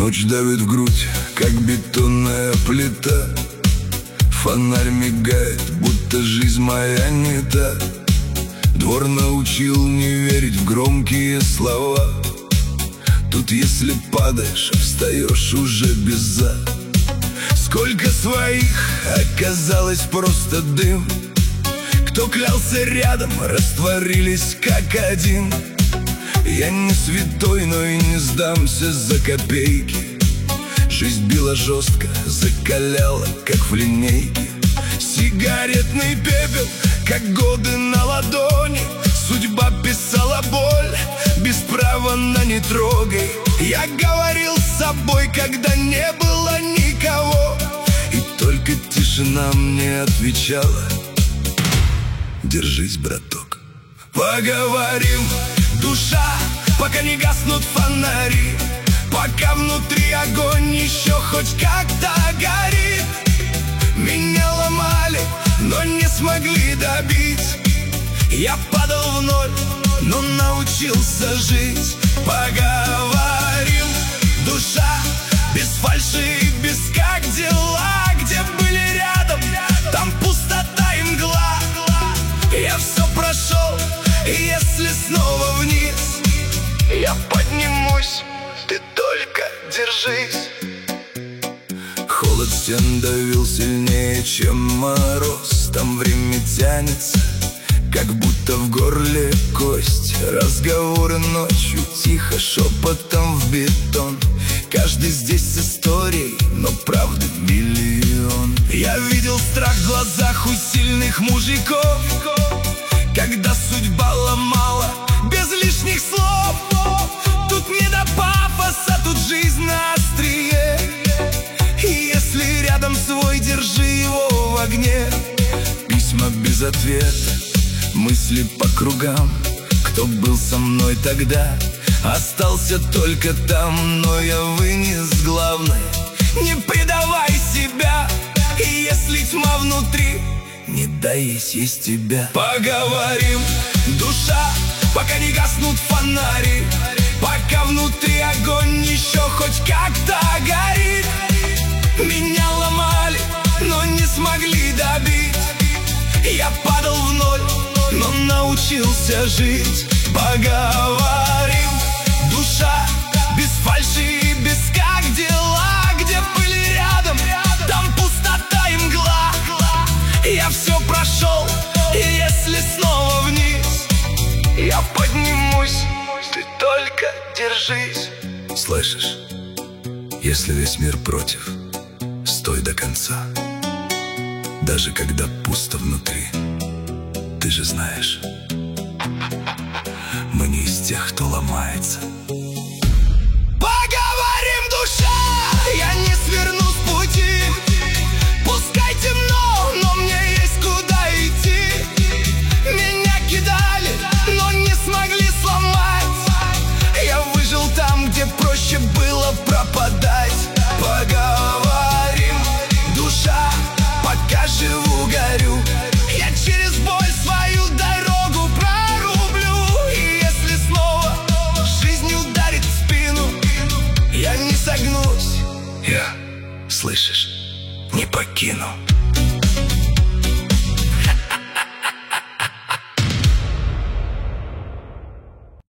Ночь давит в грудь, как бетонная плита. Фонарь мигает, будто жизнь моя не та. Двор научил не верить в громкие слова. Тут если падаешь, встаешь уже без «за». Сколько своих оказалось просто дым. Кто клялся рядом, растворились как один. Я не святой, но и не сдамся за копейки. Жизнь била жестко, закаляла, как в линейке. Сигаретный пепел, как годы на ладони. Судьба писала боль, без права на «не трогай». Я говорил с собой, когда не было никого, и только тишина мне отвечала: держись, браток. Поговорим, душа, пока не гаснут фонари, пока внутри огонь еще хоть как-то горит. Меня ломали, но не смогли добить. Я падал в ноль, но научился жить. Поговорим, душа, без фальши и без «как дела?». Где были рядом, там пустота и мгла. Я все прошел, и если снова вниз, я поднимусь, ты только держись. Холод стен давил сильнее, чем мороз. Там время тянется, как будто в горле кость. Разговоры ночью тихо, шепотом в бетон. Каждый здесь с историей, но правды миллион. Я видел страх в глазах у сильных мужиков, когда судьба ломала без лишних слов. Тут не до пафоса, тут жизнь на острие. И если рядом свой, держи его в огне. Письма без ответа, мысли по кругам. Кто был со мной тогда, остался только там. Но я вынес главное: не предавай себя. И если тьма внутри, не дай съесть тебя. Поговорим, душа, пока не гаснут фонари, пока внутри огонь еще хоть как-то горит. Меня ломали, но не смогли добить. Я падал в ноль, но научился жить. Поговорим, душа, без фальши и без «как дела?». Где были рядом, там пустота и мгла. Я все прошел, и если снова вниз, я поднимусь, ты только держись. Слышишь, если весь мир против, стой до конца. Даже когда пусто внутри, ты же знаешь, мы не из тех, кто ломается.